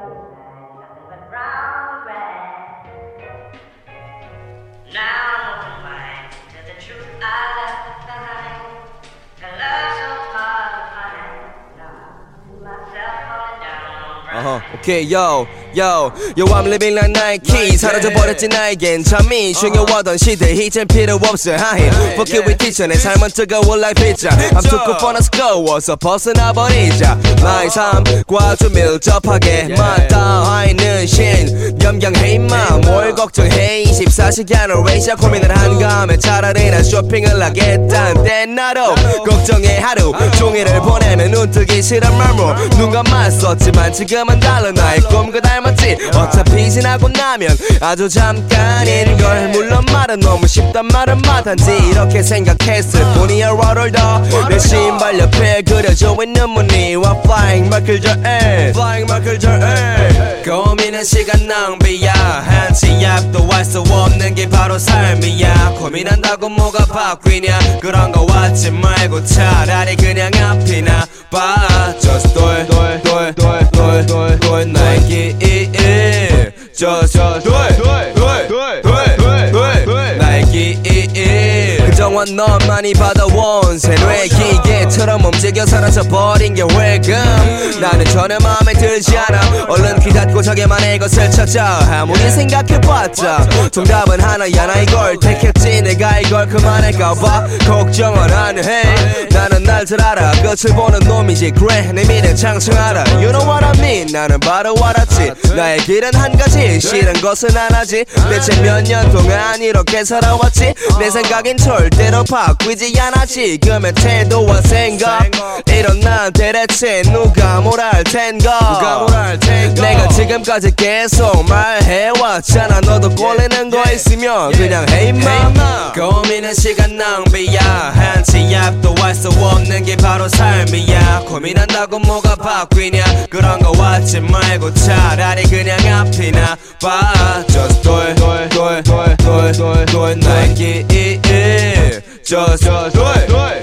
nothing but brown bread. Now I'm blind to the truth I left behind. The love so far behind. Now myself falling down. Okay, yo, I'm living like Nike. 사라져버렸지 나에겐 잠이 중요하던 시대 이젠 필요 없어. 하이 Fuck it with teacher 내 삶은 뜨거워 like pizza. I'm too cool for us go 어서 벗어나버리자. 나의 삶과 좀 밀접하게 맞닿아있는 신 염경해 임마 뭘 걱정해 24시간을 웨이샤 고민을 한가하면 차라리 난 쇼핑을 하겠다는데 나도 걱정해 하루 종일을 보내면 눈뜨기 싫은 말로 눈 감았었지만 지금은 달라 나의 꿈과 닮았지 어차피 지나고 나면 아주 잠깐인걸 물론 말은 너무 쉽단 말은 마단지 이렇게 생각했을 뿐이야 Roller 내 신발 옆에 그려져 있는 무늬와 Flying Michael Jordan 고민은 시간 낭비야 한치 앞도 할 수 없는 게 바로 삶이야 고민한다고 뭐가 바뀌냐 그런 거 wat지 말고 차라리 그냥 앞이나 봐 Just do it 나의 길 Just do it 나의 길 그동안 넌 많이 받아온 새뇌 기계처럼 움직여 사라져버린 게 왜금 나는 전혀 마음에 들지 않아 얼른 귀 닫고 자기만의 것을 찾아 아무리 생각해봤자 정답은 하나야 나 이걸 택했지 내가 이걸 그만할까봐 걱정은 안 해 나는 날 잘 알아 끝을 보는 놈이지 그래 내 미래는 창창하라 You know what I mean 나는 바로 알았지 나의 길은 한 가지 싫은 것은 안 하지 대체 몇 년 동안 이렇게 살아왔지 내 생각엔 절대로 바뀌지 않아 지금의 태도와 생각 이런 나한테 대체 누가 뭘 할 텐가 내가 지금까지 계속 말해왔잖아 너도 꼴리는 거 있으면 그냥 해 임마 고민은 시간 낭비야 한치 앞도 할 수 없는 게 바로 삶이야 고민한다고 뭐가 바뀌냐 그런 거 wat지 말고 차라리 그냥 앞이나 봐 Just do it 나의 길 Just do it